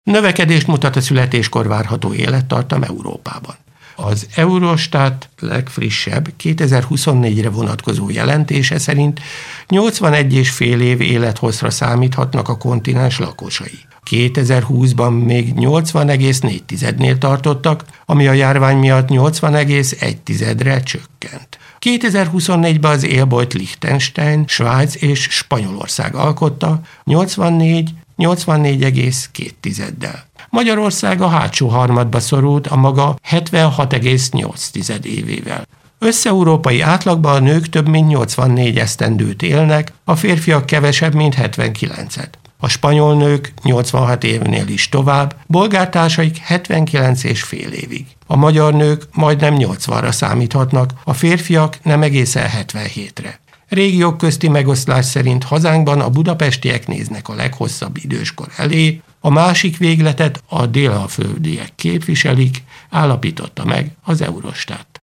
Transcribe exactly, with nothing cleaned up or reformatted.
Növekedést mutat a születéskor várható élettartam Európában. Az Eurostat legfrissebb kétezer-huszonnégyre vonatkozó jelentése szerint nyolcvanegy és fél év élethosszra számíthatnak a kontinens lakosai. kétezer-húszban még nyolcvan egész négy tartottak, ami a járvány miatt nyolcvan egész egy csökkent. kétezer-huszonnégyben az élbolyt Liechtenstein, Svájc és Spanyolország alkotta nyolcvannégy nyolcvannégy egész két. Magyarország a hátsó harmadba szorult a maga hetvenhat egész nyolc évével. Összeurópai átlagban a nők több mint nyolcvannégy esztendőt élnek, a férfiak kevesebb, mint hetvenkilencet. A spanyol nők nyolcvanhat évnél is tovább, bolgártársaik hetvenkilenc és fél évig. A magyar nők majdnem nyolcvanra számíthatnak, a férfiak nem egészen hetvenhétre. Régiók közti megoszlás szerint hazánkban a budapestiek néznek a leghosszabb időskor elé, a másik végletet a délalföldiek képviselik, állapította meg az Eurostat.